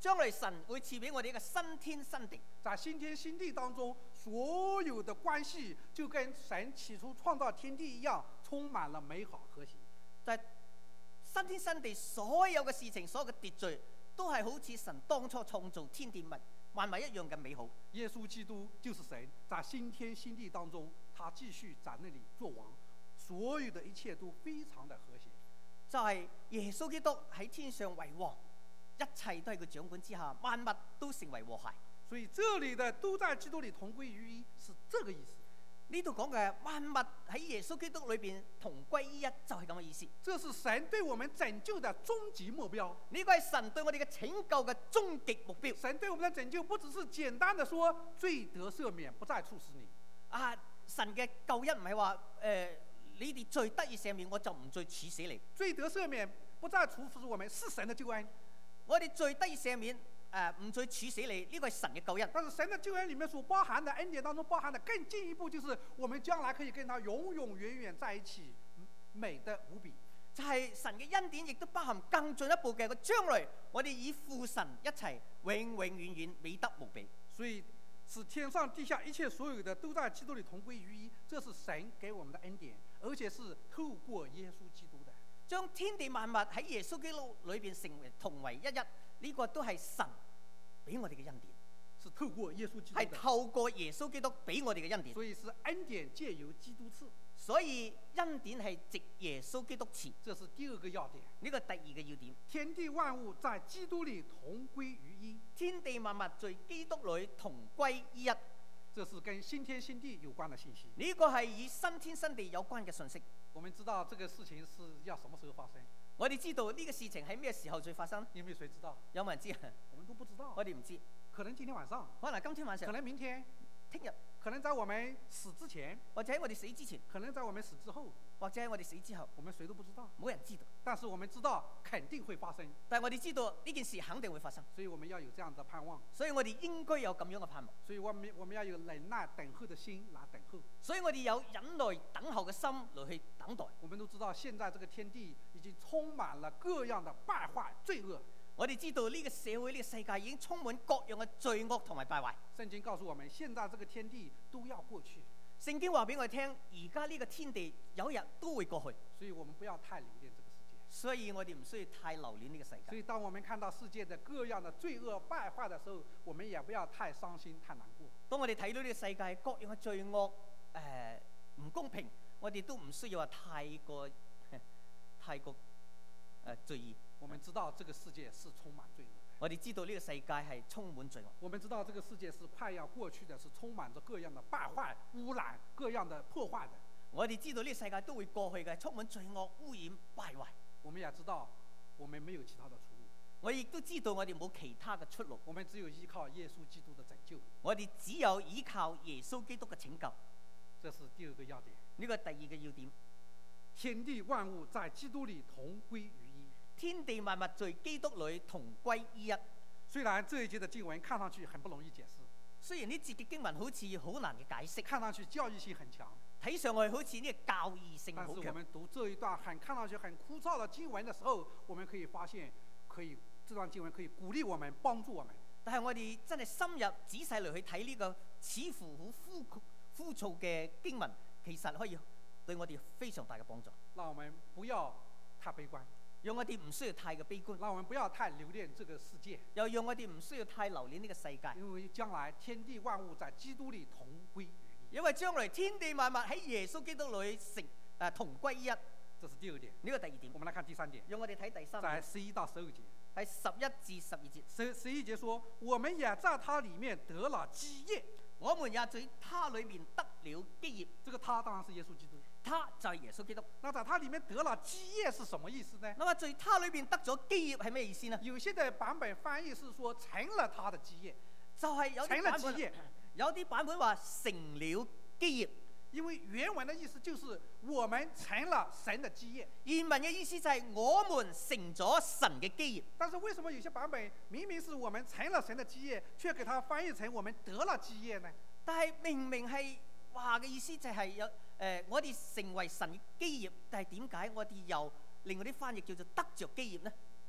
將來神會賜俾我哋一個新天新地。 在新天新地當中，所有的關係就跟神起初創造天地一樣，充滿了美好和諧。 就係新天新地，所有嘅事情，所有嘅秩序，都係好似神當初創造天地物萬物一樣嘅美好。 耶穌基督就是神，在新天新地當中，他繼續在那裡作王，所有的一切都非常的和諧。 就係耶穌基督喺天上為王，一切都喺佢掌管之下，萬物都成為和諧。 所以這裡的都在基督裡同歸於一，是這個意思。 呢度講嘅萬物喺耶穌基督裏邊同歸於一，就係咁嘅意思。 這是神對我們拯救的終極目標。 呢個係神對我哋嘅拯救嘅終極目標。 神對我們的拯救不只是簡單的說罪得赦免，不再處死你。 啊，神嘅救恩唔係話誒，你哋罪得以赦免，我就唔再處死你。 罪得赦免不再處死我們，是神的救恩。 我哋罪得以赦免，誒、呃、唔再處死你，呢、這個係神嘅救恩。 但是神的救恩裡面所包含的恩典當中包含的更進一步，就是我們將來可以跟他永永遠遠在一起，美得無比。 就係神嘅恩典，亦都包含更進一步嘅，個將來我哋以父神一齊永永遠遠美得無比。 所以使天上地下一切所有的都在基督裡同歸於一，這是神給我們的恩典，而且是透過耶穌基督的。 將天地萬物喺耶穌基督裏邊成為同為一一，呢、這個都係神俾我哋嘅恩典， 是透過耶穌基督。 係透過耶穌基督俾我哋嘅恩典。 所以是恩典借由基督賜。 所以恩典係藉耶穌基督賜。 這是第二個要點。 呢個第二個要點。 天地萬物在基督裡同歸於一。 天地萬物在基督裡同歸於一。 這是跟新天新地有關的信息。 呢個係與新天新地有關嘅信息。 我們知道這個事情是要什麼時候發生？ 我哋知道呢個事情喺咩時候再發生？ 有沒有誰知道？ 有冇人知啊？ 我們都不知道。 我哋唔知。 可能今天晚上， 可能今天晚上， 可能明天， 聽日， 可能在我們死之前， 或者喺我哋死之前， 可能在我們死之後， 或者喺我哋死之後， 我們誰都不知道， 冇人知道。 但是我們知道肯定會發生。 但係我哋知道呢件事肯定會發生， 所以我們要有這樣的盼望。 所以我哋應該有咁樣嘅盼望。 所以我們我們要有忍耐等候的心來等候。 所以我哋有忍耐等候嘅心來去等待。 我們都知道現在這個天地已經充滿了各樣的敗壞罪惡。 我哋知道呢個社會呢、呢個世界已經充滿各樣嘅罪惡同埋敗壞。 聖經告訴我們，現在這個天地都要過去。 聖經話俾我哋聽，而家呢個天地有一日都會過去。 所以我們不要太留戀這個世界。 所以我哋唔需要太留戀呢個世界。 所以當我們看到世界的各樣的罪惡敗壞的時候，我們也不要太傷心太難過。 當我哋睇到呢個世界各樣嘅罪惡誒唔公平，我哋都唔需要話太過太過誒、呃、罪意。 我們知道這個世界是充滿罪惡。 我哋知道呢個世界係充滿罪惡。 我們知道這個世界是快要過去的，是充滿着各樣的敗壞、污染、各樣的破壞的。 我哋知道呢個世界都會過去嘅，充滿罪惡、污染、敗壞。 我們也知道，我們沒有其他的出路。 我亦都知道我哋冇其他嘅出路。 我們只有依靠耶穌基督的拯救。 我哋只有依靠耶穌基督嘅拯救。 這是第二個要點。 呢個第二個要點。 天地萬物在基督裡同歸於一。 天地萬物在基督裡同歸於一。 雖然這一節的經文看上去很不容易解釋， 雖然呢節嘅經文好似好難嘅解釋， 看上去教義性很強， 睇上去好似呢個教義性好強。 但是我們讀這一段很看上去很枯燥的經文的時候，我們可以發現，可以這段經文可以鼓勵我們，幫助我們。 但係我哋真係深入仔細嚟去睇呢個似乎好枯枯燥嘅經文，其實可以對我哋非常大嘅幫助。 讓我們不要太悲觀。 讓我哋唔需要太嘅悲觀， 讓我們不要太留戀這個世界， 又讓我哋唔需要太留戀呢個世界， 因為將來天地萬物在基督裡同歸於一。 因為將來天地萬物喺耶穌基督裡成誒、呃、同歸於一。 這是第二點。 呢個第二點。 我們來看第三點。 讓我哋睇第三點。 在十一到十二節。 係十一至十二節。 十十一節說：我們也在他裡面得了基業。 我們也在他裡面得了基業。 這個他當然是耶穌基督。 他就係耶穌基督。 那在他裡面得了基業是什麼意思呢？ 那麼在他裡面得咗基業係咩意思呢？ 有些的版本翻譯是說成了他的基業， 就係有啲版本，有啲版本話成了基業。 因為原文的意思就是我們成了神的基業。 原文嘅意思就係我們成咗神嘅基業。 但是為什麼有些版本明明是我們成了神的基業，卻給它翻譯成我們得了基業呢？ 但係明明係話嘅意思就係有誒、呃，我哋成為神嘅基業，但係點解我哋又另外啲翻譯叫做得着基業呢？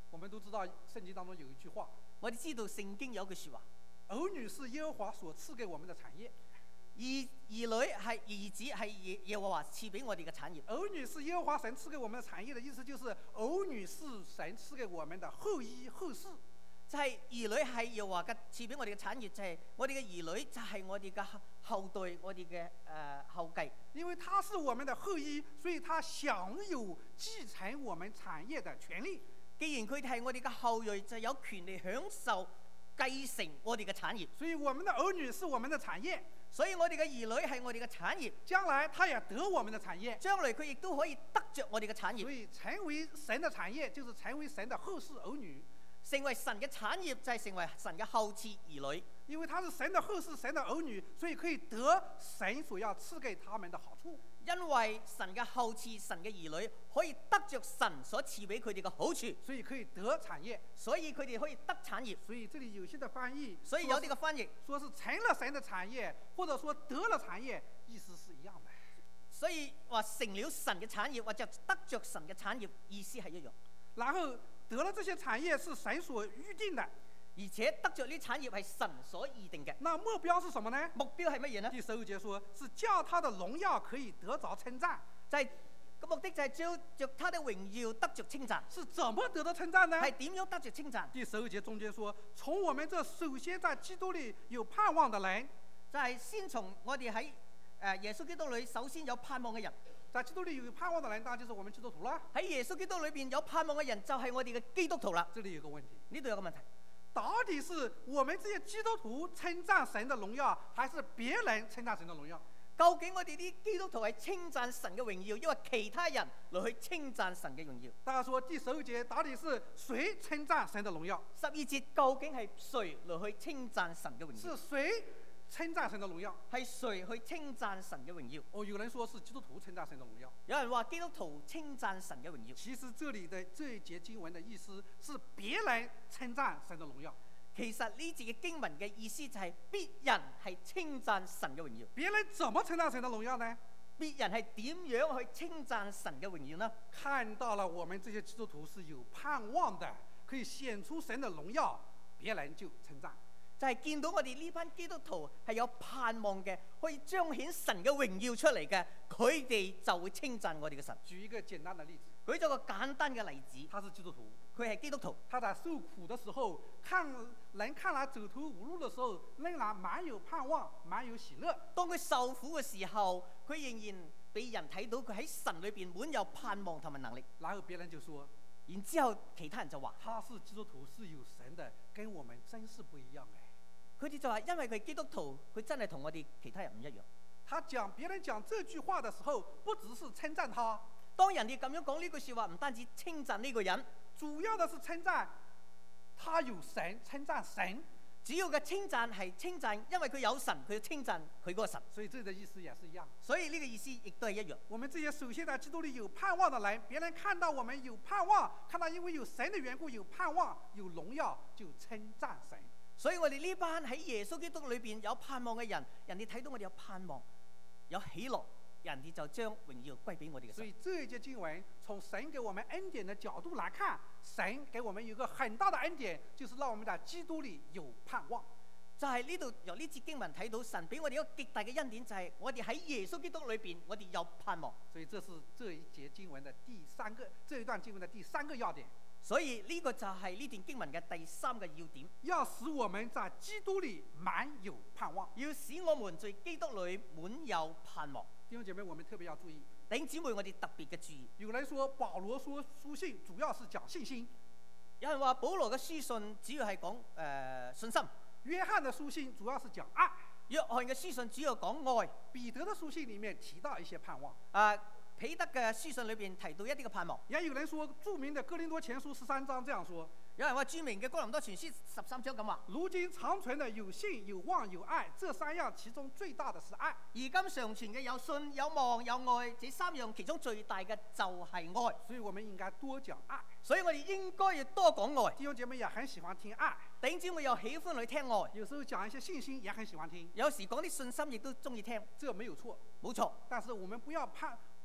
我們都知道聖經當中有一句話， 我哋知道聖經有句説話， 兒女是耶和華所賜給我們的產業。 兒兒女係兒子係耶耶和華賜俾我哋嘅產業。 兒女是耶和華神賜給我們的產業的意思，就是兒女是神賜給我們的後裔後世。 就係兒女係耶和華嘅賜俾我哋嘅產業，就係我哋嘅兒女就係我哋嘅後代，我哋嘅誒後繼。 因為他是我們的後裔，所以他享有繼承我們產業的權利。 既然佢哋係我哋嘅後裔，就有權利享受繼承我哋嘅產業。 所以我們的兒女是我們的產業， 所以我哋嘅兒女係我哋嘅產業， 將來他也得我們的產業。 將來佢亦都可以得着我哋嘅產業。 所以成為神的產業，就是成為神的後世兒女。 成為神嘅產業就係成為神嘅後嗣兒女。 因為他是神的後世，神的兒女，所以可以得神所要賜給他們的好處。 因為神嘅後嗣，神嘅兒女可以得着神所賜俾佢哋嘅好處， 所以可以得產業， 所以佢哋可以得產業。 所以這裡有些的翻譯， 所以有啲嘅翻譯， 說是成了神的產業，或者說得了產業，意思是一樣的。 所以話成了神嘅產業，或者得着神嘅產業，意思係一樣。 然後得了這些產業是神所預定的， 而且得着呢產業係神所預定嘅。 那目標是什麼呢？ 目標係乜嘢呢？ 第十五節說是叫他的榮耀可以得着稱讚， 就係個目的就係照着他的榮耀得着稱讚。 是怎麼得到稱讚呢？ 係點樣得着稱讚？ 第十五節中間說，從我們這首先在基督裏有盼望的人， 就係先從我哋喺誒耶穌基督裏首先有盼望嘅人。 在基督裏有盼望的人，當然就是我們基督徒啦。 喺耶穌基督裏邊有盼望嘅人，就係我哋嘅基督徒啦。 這裡有個問題， 呢度有個問題， 到底是我們這些基督徒稱讚神的榮耀，還是別人稱讚神的榮耀？ 究竟我哋啲基督徒係稱讚神嘅榮耀，因為其他人嚟去稱讚神嘅榮耀？ 大家說第十五節到底是誰稱讚神的榮耀？ 十二節究竟係誰嚟去稱讚神嘅榮耀？ 是誰稱讚神的榮耀？ 係誰去稱讚神嘅榮耀？ 哦，有人說是基督徒稱讚神的榮耀。 有人話基督徒稱讚神嘅榮耀。 其實這裡的這一節經文的意思是別人稱讚神的榮耀。 其實呢節嘅經文嘅意思就係別人係稱讚神嘅榮耀。 別人怎麼稱讚神的榮耀呢？ 別人係點樣去稱讚神嘅榮耀呢？ 看到了我們這些基督徒是有盼望的，可以顯出神的榮耀，別人就稱讚。 就係見到我哋呢班基督徒係有盼望嘅，可以彰顯神嘅榮耀出嚟嘅，佢哋就會稱讚我哋嘅神。 舉一個簡單的例子， 舉咗個簡單嘅例子， 他是基督徒， 佢係基督徒， 他在受苦的時候，看人看來走投無路的時候，仍然滿有盼望，滿有喜樂。 當佢受苦嘅時候，佢仍然俾人睇到佢喺神裏邊滿有盼望同埋能力。 然後別人就說， 然之後其他人就話， 他是基督徒，是有神的，跟我們真是不一樣哎。 佢哋就話，因為佢係基督徒，佢真係同我哋其他人唔一樣。 他講別人講這句話的時候，不只是稱讚他， 當人哋咁樣講呢句説話，唔單止稱讚呢個人， 主要的是稱讚他有神，稱讚神。 主要嘅稱讚係稱讚，因為佢有神，佢要稱讚佢嗰個神。 所以這個意思也是一樣。 所以呢個意思亦都係一樣。 我們這些首先在基督裏有盼望的人，別人看到我們有盼望，看到因為有神的緣故有盼望、有榮耀，就稱讚神。 所以我哋呢班喺耶穌基督裏邊有盼望嘅人，人哋睇到我哋有盼望、有喜樂，人哋就將榮耀歸俾我哋嘅神。 所以這一節經文從神給我們恩典的角度來看，神給我們有一個很大的恩典，就是讓我們在基督裏有盼望。 就係呢度由呢節經文睇到神俾我哋一個極大嘅恩典，就係我哋喺耶穌基督裏邊，我哋有盼望。 所以這是這一節經文的第三個，這一段經文的第三個要點。 所以呢個就係呢段經文嘅第三個要點， 要使我們在基督裏滿有盼望， 要使我們在基督裏滿有盼望。 弟兄姐妹，我們特別要注意。 弟兄姊妹，我哋特別嘅注意。 有人說保羅說書信主要是講信心， 有人話保羅嘅書信主要係講誒信心， 約翰的書信主要是講愛， 約翰嘅書信主要講愛， 彼得的書信裡面提到一些盼望。 啊，彼得嘅書信裏邊提到一啲嘅盼望。 也有人說著名的哥林多前書十三章這樣說， 有人話著名嘅哥林多前書十三章咁話， 如今長存的有信有望有愛，這三樣其中最大的是愛。 而今常存嘅有信有望有愛，這三樣其中最大嘅就係愛。 所以我們應該多講愛。 所以我哋應該要多講愛。 弟兄姐妹也很喜歡聽愛， 弟兄姊妹又喜歡去聽愛， 有時候講一些信心也很喜歡聽， 有時講啲信心亦都中意聽， 這沒有錯， 冇錯。 但是我們不要盼。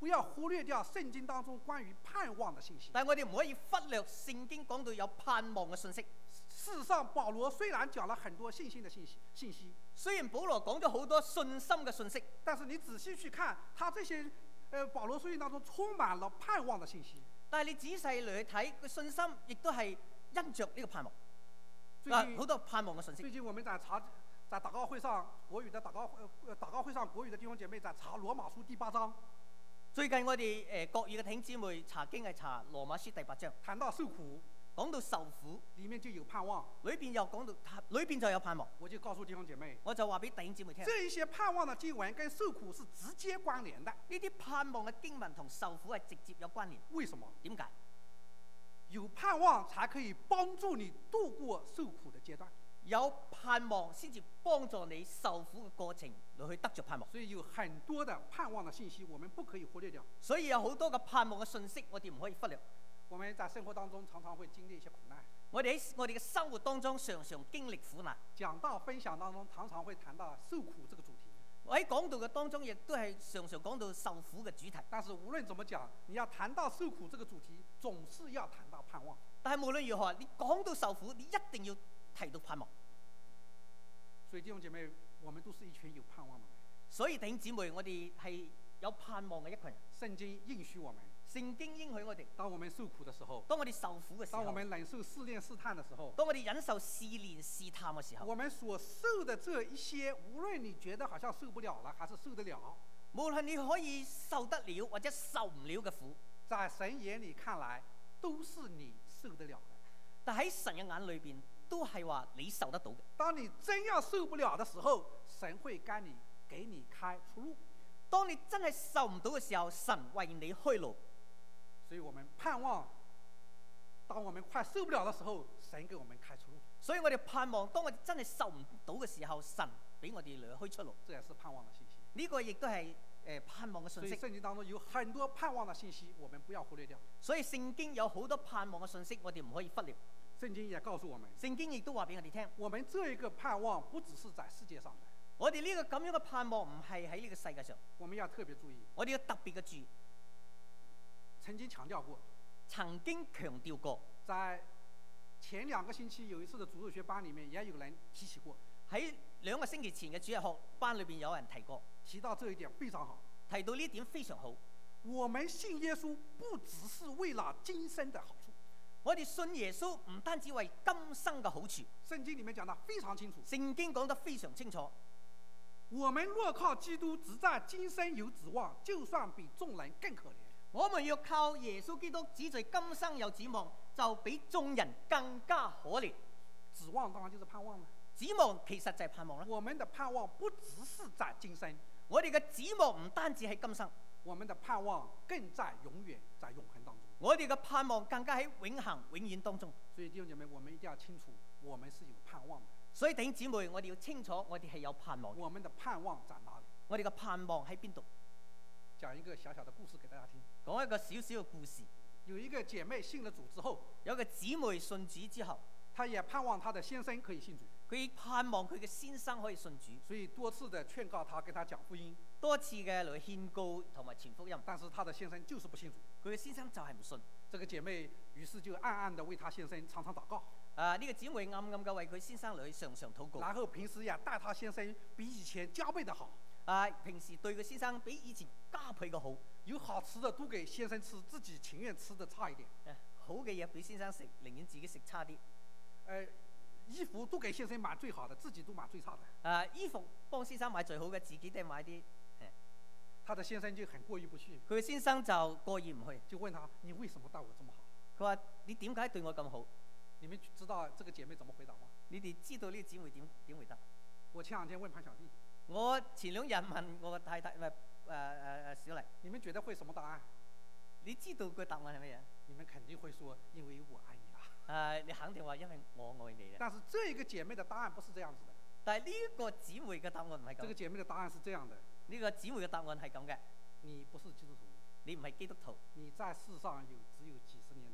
不要忽略掉聖經當中關於盼望的信息。 但係我哋唔可以忽略聖經講到有盼望嘅信息。 事實上，保羅雖然講了很多信心的信息，信息， 雖然保羅講咗好多信心嘅信息， 但是你仔細去看，他這些呃保羅書信當中充滿了盼望的信息。 但係你仔細嚟去睇，佢信心亦都係因着呢個盼望。 最近啊，好多盼望嘅信息。 最近我們在查，在禱告會上，國語的禱告呃禱告會上，國語的弟兄姐妹在查羅馬書第八章， 最近我哋誒、呃、國語嘅弟兄姊妹查經係查羅馬書第八章， 談到受苦， 講到受苦， 裡面就有盼望。 裏邊又講到，裏邊就有盼望。 我就告訴弟兄姐妹， 我就話俾弟兄姊妹聽， 這一些盼望的經文跟受苦是直接關聯的。 呢啲盼望嘅經文同受苦係直接有關聯。 為什麼？ 點解？ 有盼望才可以幫助你度過受苦的階段。 有盼望先至幫助你受苦嘅過程嚟去得着盼望。 所以有很多的盼望的信息，我們不可以忽略掉。 所以有好多嘅盼望嘅信息，我哋唔可以忽略。 我們在生活當中常常會經歷一些苦難。 我哋喺我哋嘅生活當中常常經歷苦難。 講道分享當中常常會談到受苦這個主題。 我喺講道嘅當中亦都係常常講到受苦嘅主題。 但是無論怎麼講，你要談到受苦這個主題，總是要談到盼望。 但係無論如何，你講到受苦，你一定要提到盼望。 所以弟兄姐妹，我們都是一群有盼望的人。 所以弟兄姊妹，我哋係有盼望嘅一群人。 聖經應許我們， 聖經應許我哋， 當我們受苦的時候， 當我哋受苦嘅時候， 當我們忍受試煉試探的時候， 當我哋忍受試煉試探嘅時候， 我們所受的這一些，無論你覺得好像受不了了，還是受得了， 無論你可以受得了或者受唔了嘅苦， 在神眼裏看來，都是你受得了的。 但喺神嘅眼裏邊，都係話你受得到嘅。 當你真要受不了的時候，神會跟你給你開出路。 當你真係受唔到嘅時候，神為你開路。 所以我們盼望，當我們快受不了的時候，神給我們開出路。 所以我哋盼望，當我哋真係受唔到嘅時候，神俾我哋嚟開出路。 這也是盼望的信息。 呢個亦都係誒盼望嘅信息。 所以聖經當中有很多盼望的信息，我們不要忽略掉。 所以聖經有好多盼望嘅信息，我哋唔可以忽略。 聖經也告訴我們， 聖經亦都話俾我哋聽， 我們這一個盼望不只是在世界上的。 我哋呢個咁樣嘅盼望唔係喺呢個世界上。 我們要特別注意， 我哋要特別嘅注意。 曾經強調過， 曾經強調過， 在前兩個星期有一次的主日學班裡面，也有人提起過。 喺兩個星期前嘅主日學班裏邊有人提過， 提到這一點非常好， 提到呢點非常好。 我們信耶穌不只是為了今生的好處， 我哋信耶穌唔單止為今生嘅好處。 聖經裡面講得非常清楚， 聖經講得非常清楚。 我們若靠基督只在今生有指望，就算比眾人更可憐。 我們要靠耶穌基督只在今生有指望，就比眾人更加可憐。 指望當然就是盼望了。 指望其實就係盼望啦。 我們的盼望不只是在今生， 我哋嘅指望唔單止喺今生， 我們的盼望更在永遠，在永恆當中。 我哋嘅盼望更加喺永恆永遠當中。 所以弟兄姐妹，我們一定要清楚，我們是有盼望的。 所以弟兄姊妹，我哋要清楚，我哋係有盼望。 我們的盼望在哪裡？ 我哋嘅盼望喺邊度？ 講一個小小的故事給大家聽。 講一個小小嘅故事。 有一個姐妹信了主之後， 有個姊妹信主之後， 她也盼望她的先生可以信主。 佢盼望佢嘅先生可以信主， 所以多次的勸告他，跟他講福音， 多次嘅嚟勸告同埋傳福音。 但是她的先生就是不信主。 佢嘅先生就係唔信。 這個姐妹於是就暗暗的為她先生常常禱告。 啊！呢、這個姊妹暗暗嘅為佢先生嚟常常禱告。 然後平時也待她先生比以前加倍的好。 啊！平時對佢先生比以前加倍嘅好。 有好吃的都給先生吃，自己情願吃的差一點。 啊、好嘅嘢俾先生食，寧願自己食差啲。 呃衣服都給先生買最好的，自己都買最差的。 啊！衣服幫先生買最好嘅，自己都買啲。 他的先生就很過意不去。 佢嘅先生就過意唔去， 就問他：你為什麼待我這麼好？ 佢話：你點解對我咁好？ 你們知道這個姐妹怎麼回答嗎？ 你哋知道呢個姊妹點點回答？ 我前兩天問潘小弟。 我前兩日問我個太太，唔係誒誒誒小麗。 你們覺得會什麼答案？ 你知道個答案係乜嘢？ 你們肯定會說：因為我愛你啦。 誒，你肯定話因為我愛你啦。 但是這一個姐妹的答案不是這樣子的。 但係呢個姊妹嘅答案唔係咁。 這個姐妹的答案是這樣的。 呢個姊妹嘅答案係咁嘅。 你不是基督徒， 你唔係基督徒， 你在世上有只有幾十年的時間。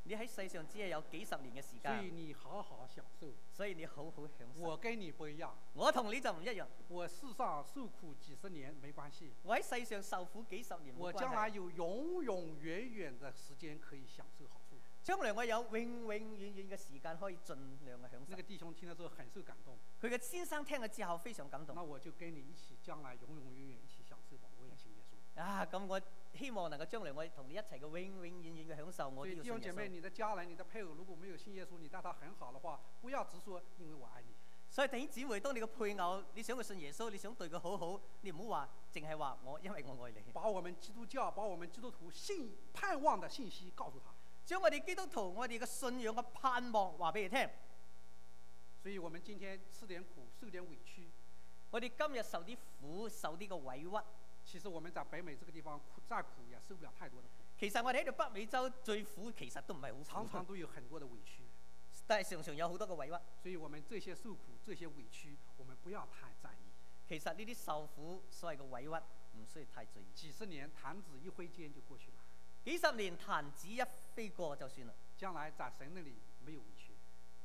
你喺世上只係有幾十年嘅時所以間， 你好好享受。 所以你好好享受。 我跟你不一樣， 我同你就唔一樣， 我世上受苦幾十年沒關係， 我喺世上受苦幾十年冇關我將來係。 有永永遠遠的時間可以享受好處。 將來我有永永遠遠嘅時間可以盡量嘅享受那個。弟兄聽了之後很受感動， 佢嘅先生聽咗之後非常感動。 那我就跟你一起將來永永遠遠一起享受吧，我也信耶穌。 啊，咁我希望能夠將來我同你一齊嘅永永遠遠嘅享受，我所以都要信耶弟兄姐妹， 穌。 你的家人、你的配偶如果沒有信耶穌，你待他很好的話，不要只說因為我愛你。 所以弟兄姊妹，當你嘅配偶，你想佢信耶穌，你想對佢好好，你唔好話淨係話我因為我愛你。 把我們基督教、把我們基督徒信盼望的信息告訴他。 將我哋基督徒我哋嘅信仰嘅盼望話俾佢聽。 所以我們今天吃點苦，受點委屈。 我哋今日受啲苦，受啲嘅委屈。 其實我們在北美這個地方苦再苦也受不了太多的苦， 其實我哋喺度北美洲最苦，其實都唔係好常苦， 常都有很多的委屈。 但係常常有好多嘅委屈。 所以我們這些受苦、這些委屈，我們不要太在意。 其實呢啲受苦所謂嘅委屈，唔需要太在意。 幾十年彈指一揮間就過去了， 幾十年彈指一飛過就算啦。 將來在神那裡沒有委屈，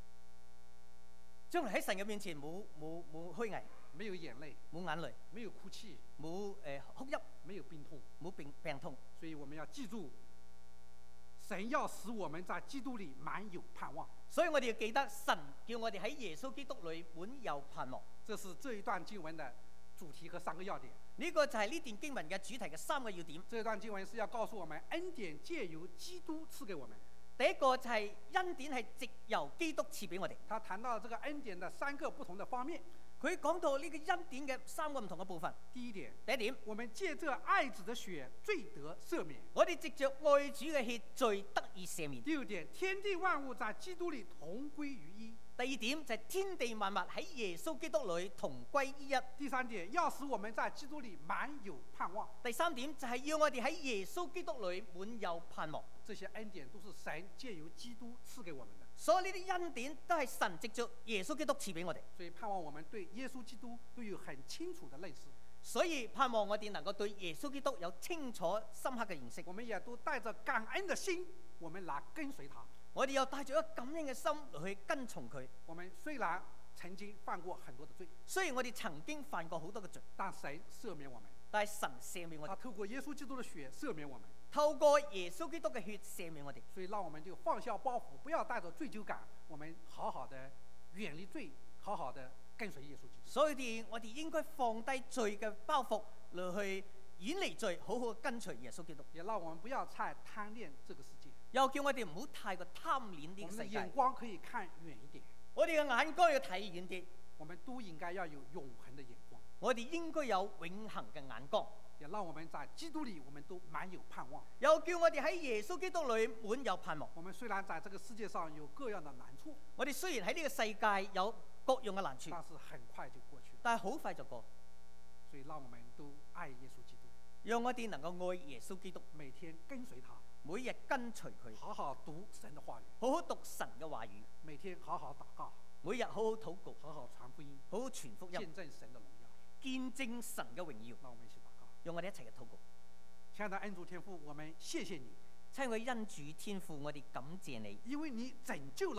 將來喺神嘅面前冇冇冇虛偽， 沒有眼淚， 冇眼淚， 沒有哭泣， 冇誒、呃、哭泣， 沒有病痛。 冇病病痛。 所以我們要記住，神要使我們在基督裡滿有盼望。 所以我哋要記得神叫我哋喺耶穌基督裏滿有盼望。 這是這一段經文的主題和三個要點。 呢、個就係呢段經文嘅主題嘅三個要點。 這段經文是要告訴我們，恩典借由基督賜給我們。 第一個就係恩典係藉由基督賜俾我哋。 他談到這個恩典的三個不同的方面。 佢講到呢個恩典嘅三個唔同嘅部分。 第一點， 第一點， 我們借這愛子的血，罪得赦免。 我哋藉着愛主嘅血，罪得以赦免。 第二點，天地萬物在基督裡同歸於一。 第二點就係天地萬物喺耶穌基督裏同歸於一。 第三點，要使我們在基督裡滿有盼望。 第三點就係要我哋喺耶穌基督裏滿有盼望。 這些恩典都是神借由基督賜給我們的。 所以呢啲恩典都係神藉着耶穌基督賜俾我哋。 所以盼望我們對耶穌基督都有很清楚的認識。 所以盼望我哋能夠對耶穌基督有清楚深刻嘅認識。 我們也都帶着感恩的心，我們來跟隨他。 我哋又帶住一個感恩嘅心嚟去跟從佢。 我們雖然曾經犯過很多的罪， 雖然我哋曾經犯過好多嘅罪， 但神赦免我們。 但係神赦免我哋。 他透過耶穌基督的血赦免我們。 透過耶穌基督嘅血赦免我哋。 所以讓我們就放下包袱，不要帶着罪疚感，我們好好的遠離罪，好好的跟隨耶穌基督。 所以我哋應該放低罪嘅包袱嚟去遠離罪，好好跟隨耶穌基督。 也讓我們不要太貪戀這個世界， 又叫我哋唔好太過貪戀呢我們的個世界。 眼光可以看遠一點， 我哋嘅眼光要睇遠啲， 我們都應該要有永恆的眼光。 我哋應該有永恆嘅眼光。 也讓我們在基督裡，我們都滿有盼望。 又叫我哋喺耶穌基督裏滿有盼望。 我們雖然在這個世界上有各樣的難處， 我哋雖然喺呢個世界有各樣嘅難處， 但是很快就過去了。 但係好快就過。 所以讓我們都愛耶穌基督， 讓我哋能夠愛耶穌基督， 每天跟隨他， 每日跟隨佢， 好好讀神的話語， 好好讀神嘅話語， 每天好好禱告， 每日好好禱告， 好好傳福音， 好好傳福音， 見證神的榮耀。 見證神嘅榮耀。 讓我們一起禱告。 讓我哋一齊嘅禱告。 親愛的恩主天父，我們謝謝你， 親愛嘅恩主天父，我哋感謝你， 因為你拯救了